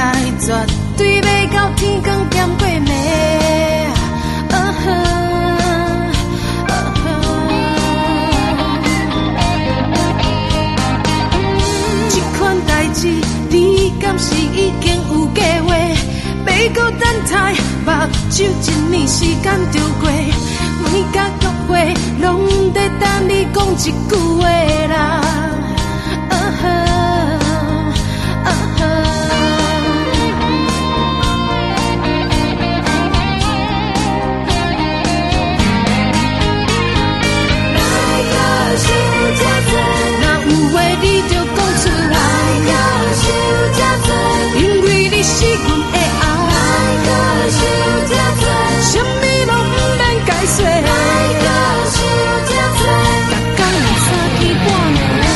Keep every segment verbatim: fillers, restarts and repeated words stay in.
绝对要到天光咸过暝。这款代志，你敢是已经有计划？要搁等待，目睭一年时间就过，每甲约会拢在等你讲一句话啦。若有话你就讲出来，因为你是阮的爱，什么拢不免解释，逐天三更半暝。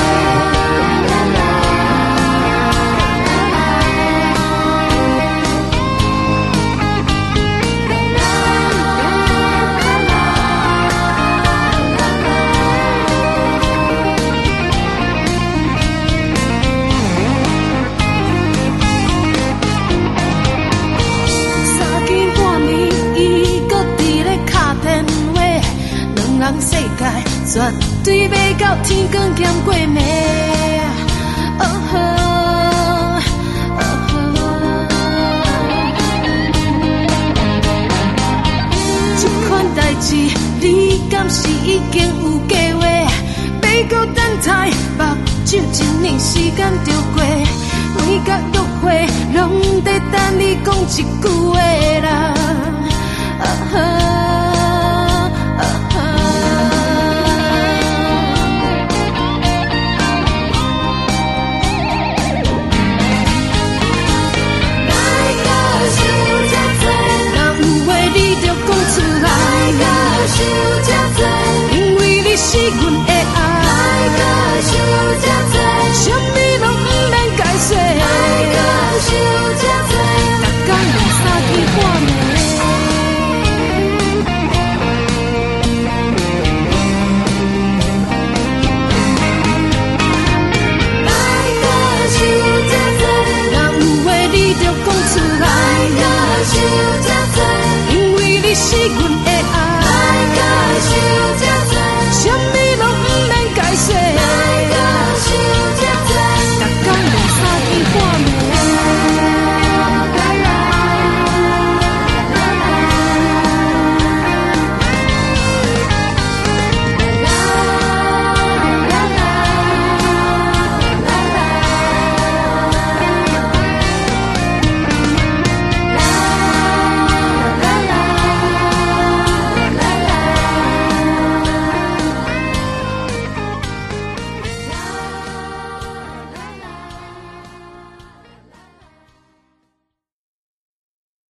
世界绝对要到天光咸过暝。哦吼，哦吼，这款代志，你敢是已经有计划？要搁等待，目睭一年时间就过，每甲约会拢在等你讲一句话啦。哦吼。